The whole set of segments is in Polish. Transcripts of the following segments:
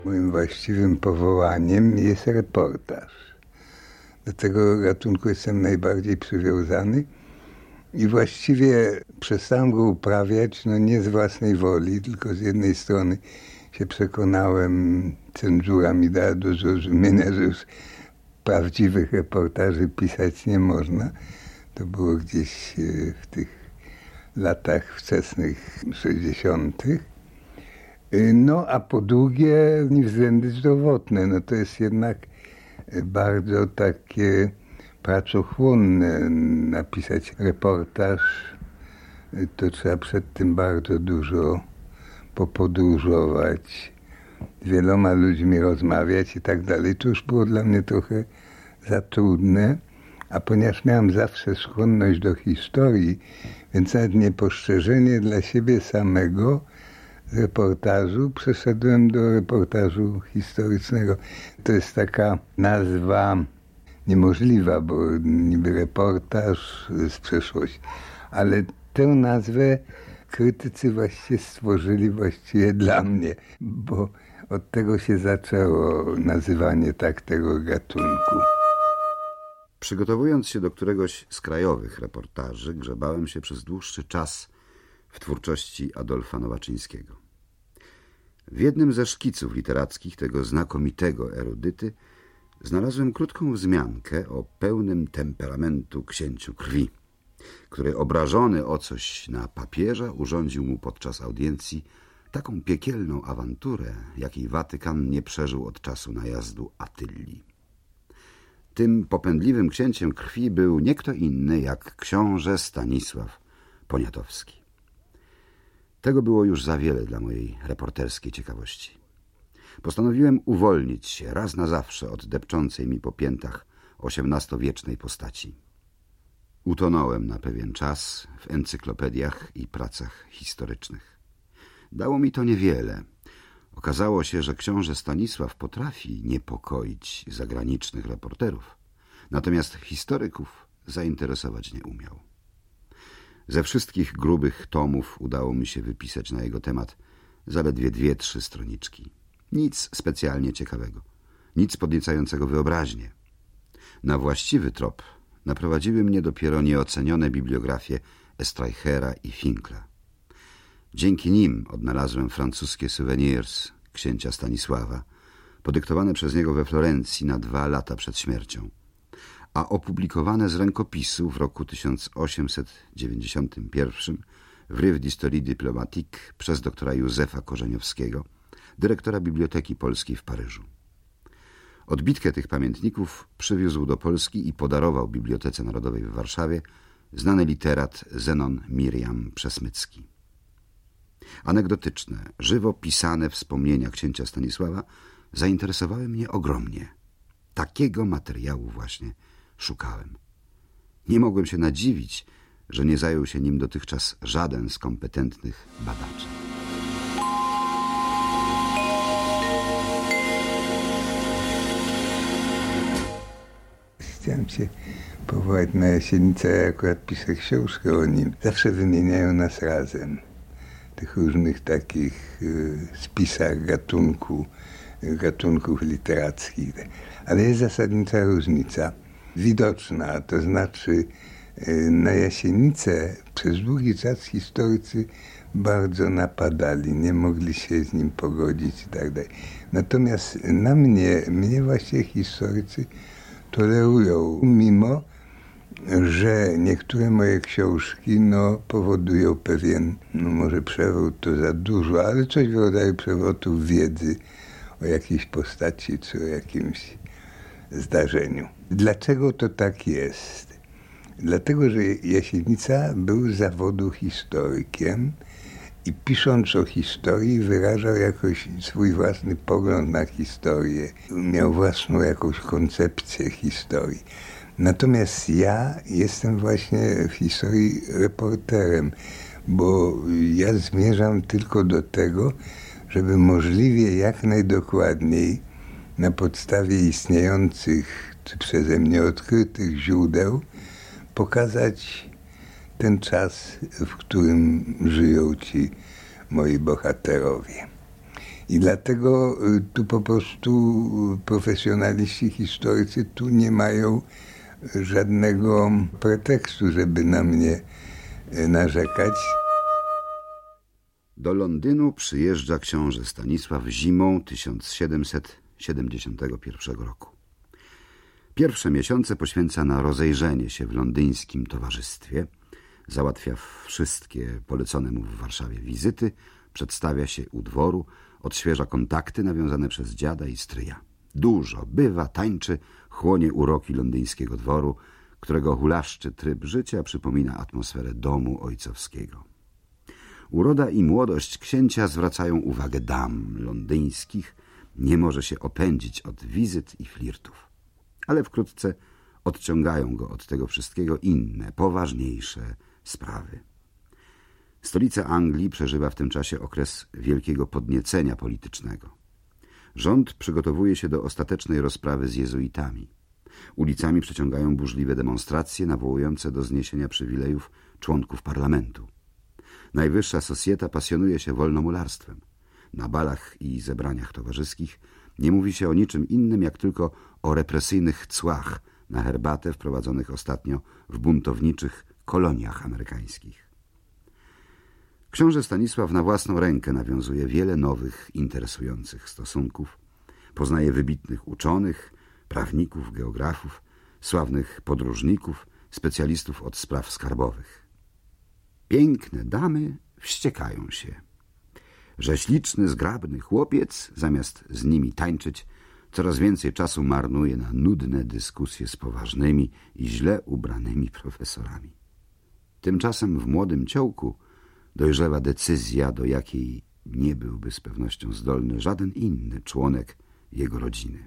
Moim właściwym powołaniem jest reportaż. Do tego gatunku jestem najbardziej przywiązany i właściwie przestałem go uprawiać, nie z własnej woli, tylko z jednej strony się przekonałem, cenzura mi dała do zrozumienia, że już prawdziwych reportaży pisać nie można. To było gdzieś w tych latach wczesnych 60. A po drugie względy zdrowotne. To jest jednak bardzo takie pracochłonne. Napisać reportaż, to trzeba przed tym bardzo dużo popodróżować, z wieloma ludźmi rozmawiać i tak dalej. To już było dla mnie trochę za trudne, a ponieważ miałem zawsze skłonność do historii, więc nawet niepostrzeżenie dla siebie samego z reportażu przeszedłem do reportażu historycznego. To jest taka nazwa niemożliwa, bo niby reportaż z przeszłości, ale tę nazwę krytycy stworzyli dla mnie, bo od tego się zaczęło nazywanie tak tego gatunku. Przygotowując się do któregoś z krajowych reportaży, grzebałem się przez dłuższy czas w twórczości Adolfa Nowaczyńskiego. W jednym ze szkiców literackich tego znakomitego erudyty znalazłem krótką wzmiankę o pełnym temperamentu księciu krwi, który obrażony o coś na papieża urządził mu podczas audiencji taką piekielną awanturę, jakiej Watykan nie przeżył od czasu najazdu Attylii. Tym popędliwym księciem krwi był nie kto inny jak książę Stanisław Poniatowski. Tego było już za wiele dla mojej reporterskiej ciekawości. Postanowiłem uwolnić się raz na zawsze od depczącej mi po piętach XVIII-wiecznej postaci. Utonąłem na pewien czas w encyklopediach i pracach historycznych. Dało mi to niewiele. Okazało się, że książę Stanisław potrafi niepokoić zagranicznych reporterów, natomiast historyków zainteresować nie umiał. Ze wszystkich grubych tomów udało mi się wypisać na jego temat zaledwie 2-3 stroniczki. Nic specjalnie ciekawego, nic podniecającego wyobraźnię. Na właściwy trop naprowadziły mnie dopiero nieocenione bibliografie Estreichera i Finkla. Dzięki nim odnalazłem francuskie souvenirs księcia Stanisława, podyktowane przez niego we Florencji na 2 lata przed śmiercią, a opublikowane z rękopisu w roku 1891 w Revue d'Histoire Diplomatique przez doktora Józefa Korzeniowskiego, dyrektora Biblioteki Polskiej w Paryżu. Odbitkę tych pamiętników przywiózł do Polski i podarował Bibliotece Narodowej w Warszawie znany literat Zenon Miriam Przesmycki. Anegdotyczne, żywo pisane wspomnienia księcia Stanisława zainteresowały mnie ogromnie. Takiego materiału właśnie szukałem. Nie mogłem się nadziwić, że nie zajął się nim dotychczas żaden z kompetentnych badaczy. Chciałem się powołać na Jasienicę, ja akurat piszę książkę o nim. Zawsze wymieniają nas razem. W tych różnych takich spisach gatunków literackich. Ale jest zasadnicza różnica, widoczna, to znaczy na Jasienicę przez długi czas historycy bardzo napadali, nie mogli się z nim pogodzić i tak dalej. Natomiast na mnie właśnie historycy tolerują, mimo że niektóre moje książki powodują pewien, może przewrót to za dużo, ale coś w rodzaju przewrotu wiedzy o jakiejś postaci czy o jakimś zdarzeniu. Dlaczego to tak jest? Dlatego, że Jasienica był z zawodu historykiem i pisząc o historii wyrażał jakoś swój własny pogląd na historię. Miał własną jakąś koncepcję historii. Natomiast ja jestem właśnie w historii reporterem, bo ja zmierzam tylko do tego, żeby możliwie jak najdokładniej na podstawie istniejących czy przeze mnie odkrytych źródeł pokazać ten czas, w którym żyją ci moi bohaterowie. I dlatego tu po prostu profesjonaliści, historycy tu nie mają żadnego pretekstu, żeby na mnie narzekać. Do Londynu przyjeżdża książę Stanisław zimą 1771 roku. Pierwsze miesiące poświęca na rozejrzenie się w londyńskim towarzystwie, załatwia wszystkie polecone mu w Warszawie wizyty, przedstawia się u dworu, odświeża kontakty nawiązane przez dziada i stryja. Dużo bywa, tańczy, chłonie uroki londyńskiego dworu, którego hulaszczy tryb życia przypomina atmosferę domu ojcowskiego. Uroda i młodość księcia zwracają uwagę dam londyńskich, nie może się opędzić od wizyt i flirtów. Ale wkrótce odciągają go od tego wszystkiego inne, poważniejsze sprawy. Stolica Anglii przeżywa w tym czasie okres wielkiego podniecenia politycznego. Rząd przygotowuje się do ostatecznej rozprawy z jezuitami. Ulicami przeciągają burzliwe demonstracje nawołujące do zniesienia przywilejów członków parlamentu. Najwyższa socjeta pasjonuje się wolnomularstwem. Na balach i zebraniach towarzyskich nie mówi się o niczym innym, jak tylko o represyjnych cłach na herbatę wprowadzonych ostatnio w buntowniczych koloniach amerykańskich. Książę Stanisław na własną rękę nawiązuje wiele nowych, interesujących stosunków. Poznaje wybitnych uczonych, prawników, geografów, sławnych podróżników, specjalistów od spraw skarbowych. Piękne damy wściekają się, że śliczny, zgrabny chłopiec, zamiast z nimi tańczyć, coraz więcej czasu marnuje na nudne dyskusje z poważnymi i źle ubranymi profesorami. Tymczasem w młodym ciołku dojrzewa decyzja, do jakiej nie byłby z pewnością zdolny żaden inny członek jego rodziny.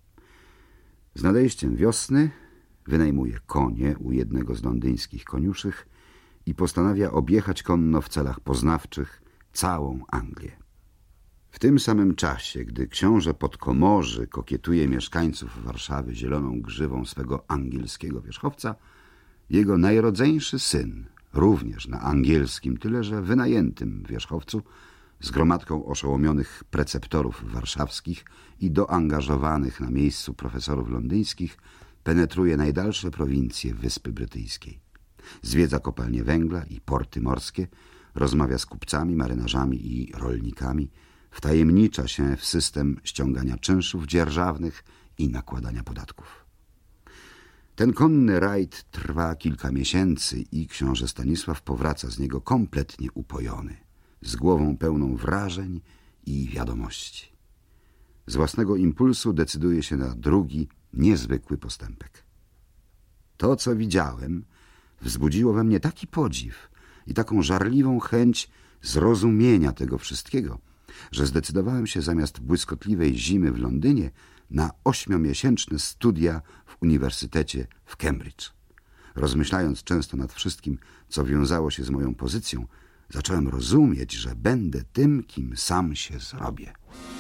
Z nadejściem wiosny wynajmuje konie u jednego z londyńskich koniuszych i postanawia objechać konno w celach poznawczych całą Anglię. W tym samym czasie, gdy książę Podkomorzy kokietuje mieszkańców Warszawy zieloną grzywą swego angielskiego wierzchowca, jego najrodzeńszy syn, również na angielskim, tyle że wynajętym wierzchowcu, z gromadką oszołomionych preceptorów warszawskich i doangażowanych na miejscu profesorów londyńskich, penetruje najdalsze prowincje Wyspy Brytyjskiej. Zwiedza kopalnie węgla i porty morskie, rozmawia z kupcami, marynarzami i rolnikami, wtajemnicza się w system ściągania czynszów dzierżawnych i nakładania podatków. Ten konny rajd trwa kilka miesięcy i książę Stanisław powraca z niego kompletnie upojony, z głową pełną wrażeń i wiadomości. Z własnego impulsu decyduje się na drugi, niezwykły postępek. To, co widziałem, wzbudziło we mnie taki podziw i taką żarliwą chęć zrozumienia tego wszystkiego, że zdecydowałem się zamiast błyskotliwej zimy w Londynie na 8-miesięczne studia w uniwersytecie w Cambridge. Rozmyślając często nad wszystkim, co wiązało się z moją pozycją, zacząłem rozumieć, że będę tym, kim sam się zrobię.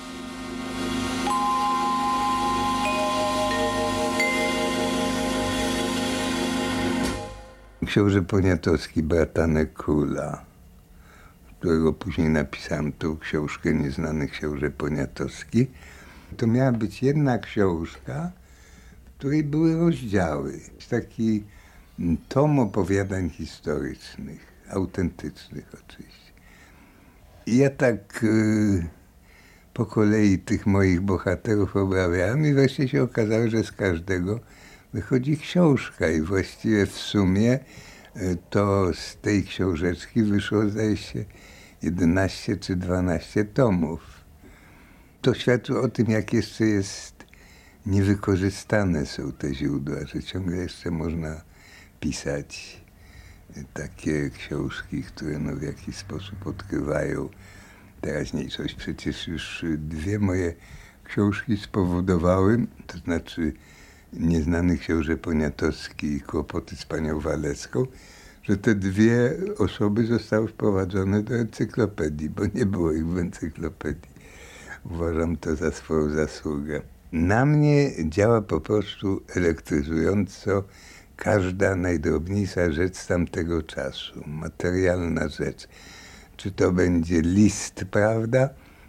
Książę Poniatowski, bratanek króla, którego później napisałem tą książkę Nieznany książę Poniatowski. To miała być jedna książka, w której były rozdziały. Taki tom opowiadań historycznych, autentycznych oczywiście. I ja tak po kolei tych moich bohaterów obrabiałem i wreszcie się okazało, że z każdego wychodzi książka i właściwie w sumie to z tej książeczki wyszło, zdaje się, 11 czy 12 tomów. To świadczy o tym, jak jeszcze jest niewykorzystane są te źródła, że ciągle jeszcze można pisać takie książki, które w jakiś sposób odkrywają teraźniejszość. Przecież już 2 moje książki spowodowały, to znaczy Nieznany książę Poniatowski i Kłopoty z panią Walecką, że te 2 osoby zostały wprowadzone do encyklopedii, bo nie było ich w encyklopedii. Uważam to za swoją zasługę. Na mnie działa po prostu elektryzująco każda najdrobniejsza rzecz z tamtego czasu, materialna rzecz. Czy to będzie list, prawda,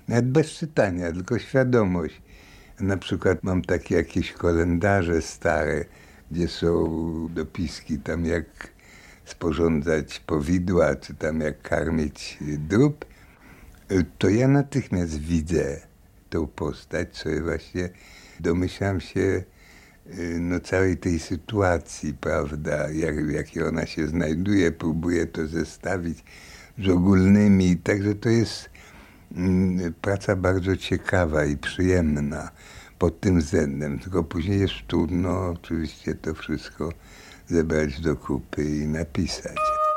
Nawet bez czytania, tylko świadomość. Na przykład mam takie jakieś kalendarze stare, gdzie są dopiski tam jak sporządzać powidła, czy tam jak karmić drób, to ja natychmiast widzę tą postać, sobie właśnie domyślam się całej tej sytuacji, prawda, jakiej ona się znajduje, próbuję to zestawić z ogólnymi, także to jest praca bardzo ciekawa i przyjemna pod tym względem, tylko później jest trudno oczywiście to wszystko zebrać do kupy i napisać.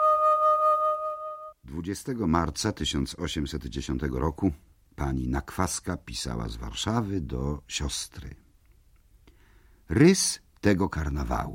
20 marca 1810 roku pani Nakwaska pisała z Warszawy do siostry. Rys tego karnawału.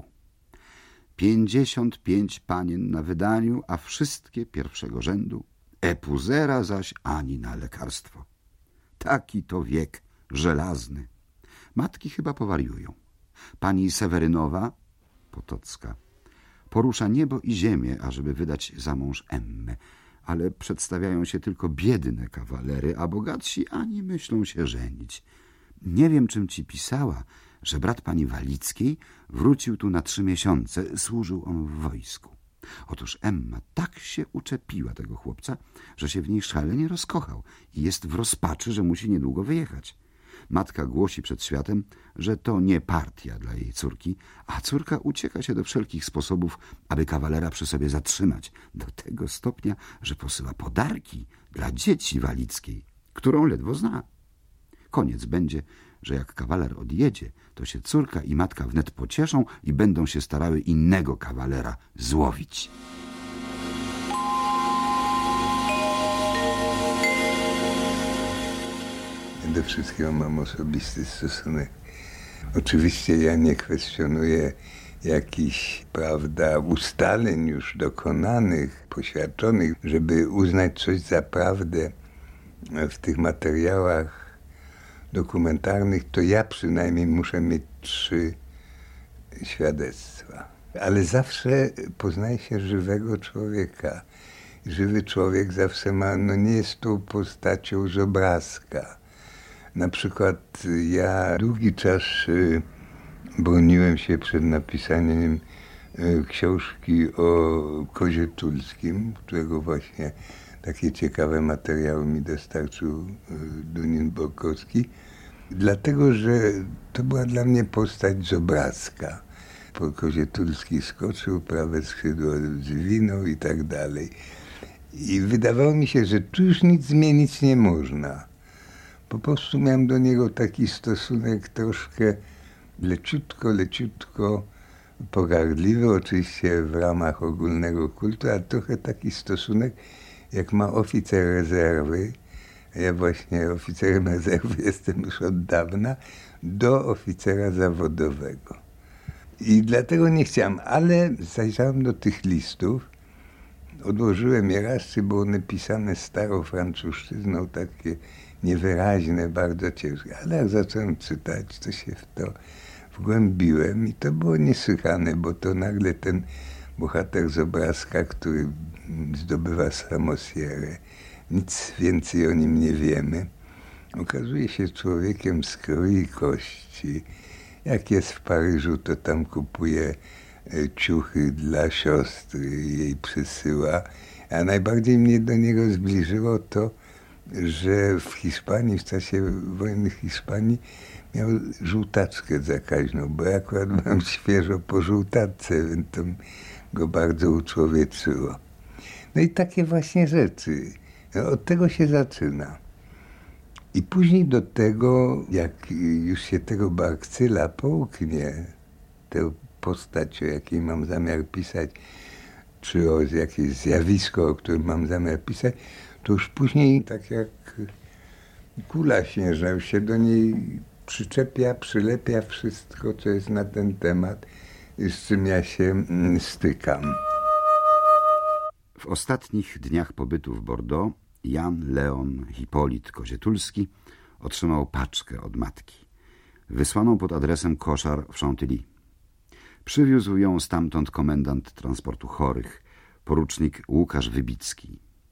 55 panien na wydaniu, a wszystkie pierwszego rzędu. Epuzera zaś ani na lekarstwo. Taki to wiek żelazny. Matki chyba powariują. Pani Sewerynowa, Potocka, porusza niebo i ziemię, ażeby wydać za mąż Emmę, ale przedstawiają się tylko biedne kawalery, a bogatsi ani myślą się żenić. Nie wiem, czym ci pisała, że brat pani Walickiej wrócił tu na 3 miesiące, służył on w wojsku. Otóż Emma tak się uczepiła tego chłopca, że się w niej szalenie rozkochał i jest w rozpaczy, że musi niedługo wyjechać. Matka głosi przed światem, że to nie partia dla jej córki, a córka ucieka się do wszelkich sposobów, aby kawalera przy sobie zatrzymać, do tego stopnia, że posyła podarki dla dzieci Walickiej, którą ledwo zna. Koniec będzie, że jak kawaler odjedzie, to się córka i matka wnet pocieszą i będą się starały innego kawalera złowić. Do wszystkiego mam osobisty stosunek. Oczywiście ja nie kwestionuję jakichś, prawda, ustaleń już dokonanych, poświadczonych, żeby uznać coś za prawdę w tych materiałach dokumentarnych, to ja przynajmniej muszę mieć 3 świadectwa. Ale zawsze poznaje się żywego człowieka. Żywy człowiek zawsze ma, nie jest tą postacią z obrazka. Na przykład ja długi czas broniłem się przed napisaniem książki o Kozie Tulskim, którego właśnie takie ciekawe materiały mi dostarczył Dunin Borkowski, dlatego że to była dla mnie postać z obrazka. Po Kozie Tulski skoczył, prawe skrzydło zwinął i tak dalej. I wydawało mi się, że tu już nic zmienić nie można. Po prostu miałem do niego taki stosunek troszkę leciutko pogardliwy, oczywiście w ramach ogólnego kultu, a trochę taki stosunek, jak ma oficer rezerwy, ja właśnie oficerem rezerwy jestem już od dawna, do oficera zawodowego. I dlatego nie chciałem, ale zajrzałem do tych listów, odłożyłem je raz, czy były one pisane starą francuszczyzną, takie niewyraźne, bardzo ciężkie, ale jak zacząłem czytać, to się w to wgłębiłem i to było niesłychane, bo to nagle ten bohater z obrazka, który zdobywa samosierę, nic więcej o nim nie wiemy, okazuje się człowiekiem z krwi i kości. Jak jest w Paryżu, to tam kupuje ciuchy dla siostry i jej przysyła, a najbardziej mnie do niego zbliżyło to, że w Hiszpanii, w czasie wojny Hiszpanii miał żółtaczkę zakaźną, bo ja akurat byłem świeżo po żółtaczce, więc to go bardzo uczłowieczyło. No i takie właśnie rzeczy. Od tego się zaczyna. I później do tego, jak już się tego bakcyla połknie, tę postać, o jakiej mam zamiar pisać, czy o jakieś zjawisko, o którym mam zamiar pisać, to już później, tak jak kula śnieżna, już się do niej przyczepia, przylepia wszystko, co jest na ten temat, z czym ja się stykam. W ostatnich dniach pobytu w Bordeaux Jan Leon Hipolit Kozietulski otrzymał paczkę od matki, wysłaną pod adresem Koszar w Chantilly. Przywiózł ją stamtąd komendant transportu chorych, porucznik Łukasz Wybicki.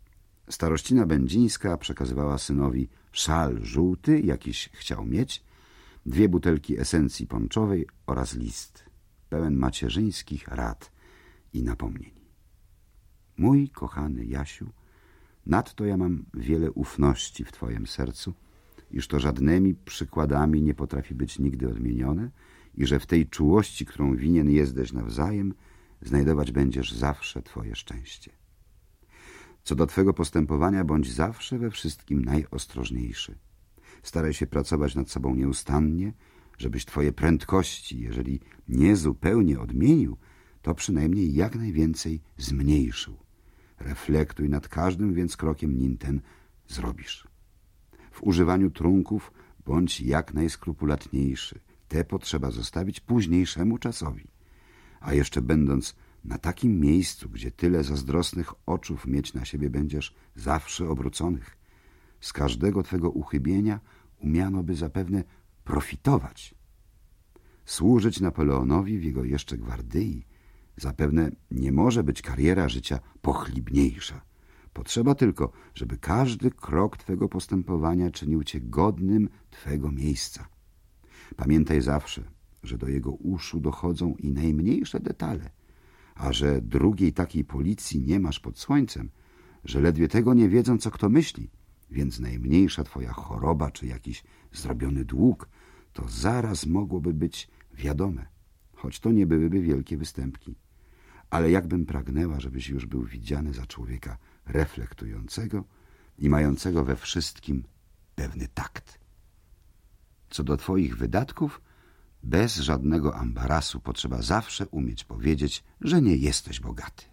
Starościna Będzińska przekazywała synowi szal żółty, jakiś chciał mieć, 2 butelki esencji ponczowej oraz list, pełen macierzyńskich rad i napomnień. Mój kochany Jasiu, nadto ja mam wiele ufności w twojem sercu, iż to żadnymi przykładami nie potrafi być nigdy odmienione i że w tej czułości, którą winien jesteś nawzajem, znajdować będziesz zawsze twoje szczęście. Co do twego postępowania, bądź zawsze we wszystkim najostrożniejszy. Staraj się pracować nad sobą nieustannie, żebyś twoje prędkości, jeżeli nie zupełnie odmienił, to przynajmniej jak najwięcej zmniejszył. Reflektuj nad każdym więc krokiem, nim ten zrobisz. W używaniu trunków bądź jak najskrupulatniejszy. Te potrzeba zostawić późniejszemu czasowi. A jeszcze będąc na takim miejscu, gdzie tyle zazdrosnych oczów mieć na siebie będziesz zawsze obróconych, z każdego twego uchybienia umiano by zapewne profitować. Służyć Napoleonowi w jego jeszcze gwardyi zapewne nie może być kariera życia pochlibniejsza. Potrzeba tylko, żeby każdy krok twego postępowania czynił cię godnym twego miejsca. Pamiętaj zawsze, że do jego uszu dochodzą i najmniejsze detale, a że drugiej takiej policji nie masz pod słońcem, że ledwie tego nie wiedzą, co kto myśli, więc najmniejsza twoja choroba czy jakiś zrobiony dług, to zaraz mogłoby być wiadome, choć to nie byłyby wielkie występki. Ale jakbym pragnęła, żebyś już był widziany za człowieka reflektującego i mającego we wszystkim pewny takt. Co do twoich wydatków, bez żadnego ambarasu potrzeba zawsze umieć powiedzieć, że nie jesteś bogaty.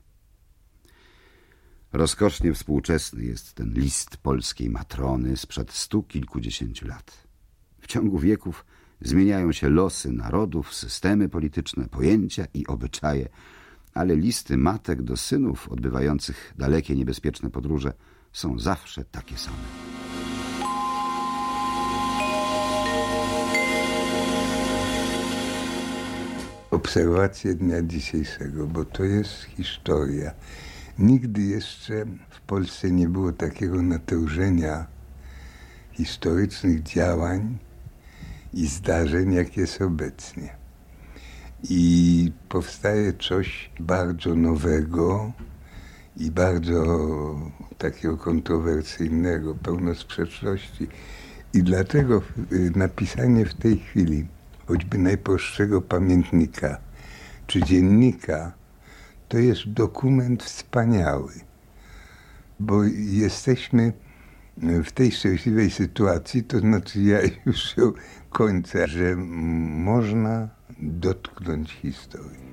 Rozkosznie współczesny jest ten list polskiej matrony sprzed 100 kilkudziesięciu lat. W ciągu wieków zmieniają się losy narodów, systemy polityczne, pojęcia i obyczaje, ale listy matek do synów odbywających dalekie niebezpieczne podróże są zawsze takie same. Obserwacje dnia dzisiejszego, bo to jest historia. Nigdy jeszcze w Polsce nie było takiego natężenia historycznych działań i zdarzeń, jak jest obecnie. I powstaje coś bardzo nowego i bardzo takiego kontrowersyjnego, pełno sprzeczności. I dlatego napisanie w tej chwili choćby najprostszego pamiętnika czy dziennika to jest dokument wspaniały, bo jesteśmy w tej szczęśliwej sytuacji, to znaczy ja już ją kończę, że można dotknąć historii.